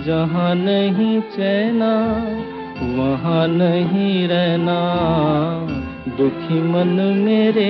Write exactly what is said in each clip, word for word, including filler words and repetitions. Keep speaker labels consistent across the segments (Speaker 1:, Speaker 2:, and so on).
Speaker 1: जहाँ नहीं चैना वहाँ नहीं रहना, दुखी मन मेरे।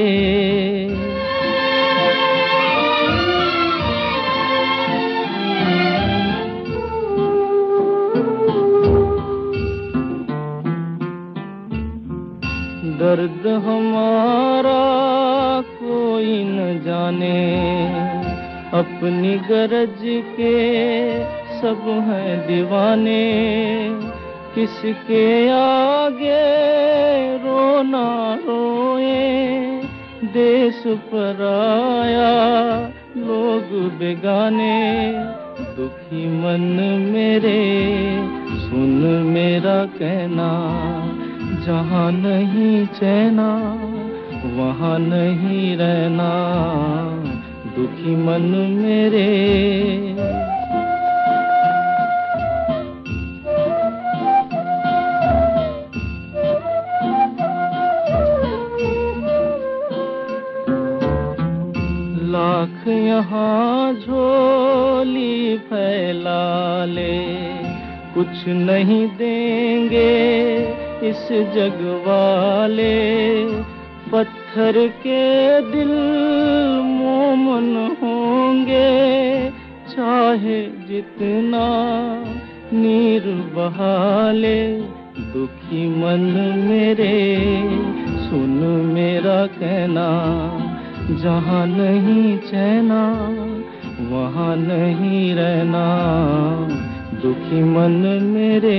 Speaker 1: दर्द हमारा कोई न जाने, अपनी गरज के सब हैं दीवाने। किसके आगे रोना रोए, देश पराया लोग बेगाने। दुखी मन मेरे सुन मेरा कहना, जहाँ नहीं चैना वहाँ नहीं रहना, दुखी मन मेरे। लाख यहाँ झोली फैला ले, कुछ नहीं देंगे इस जग वाले। पत्थर के दिल मोमन होंगे, चाहे जितना नीर बहा ले। दुखी मन मेरे सुन मेरा कहना, जहाँ नहीं चैना वहाँ नहीं रहना, दुखी मन मेरे।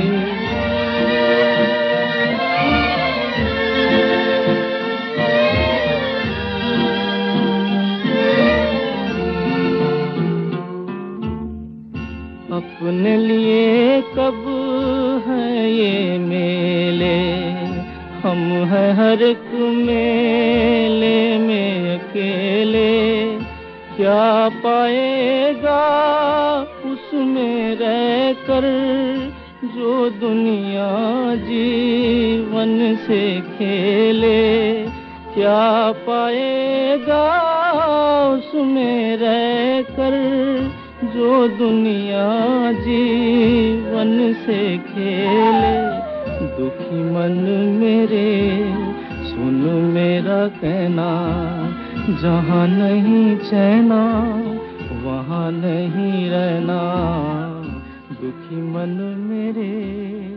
Speaker 1: अपने लिए कब है ये मेले, हम हैं हर एक मेले में अकेले। क्या पाएगा उसमें रहकर जो दुनिया जीवन से खेले। क्या पाएगा उसमें रहकर जो दुनिया जीवन से खेले। दुखी मन मेरे सुन मेरा कहना, जहाँ नहीं चैना वहाँ नहीं रहना, दुखी मन मेरे।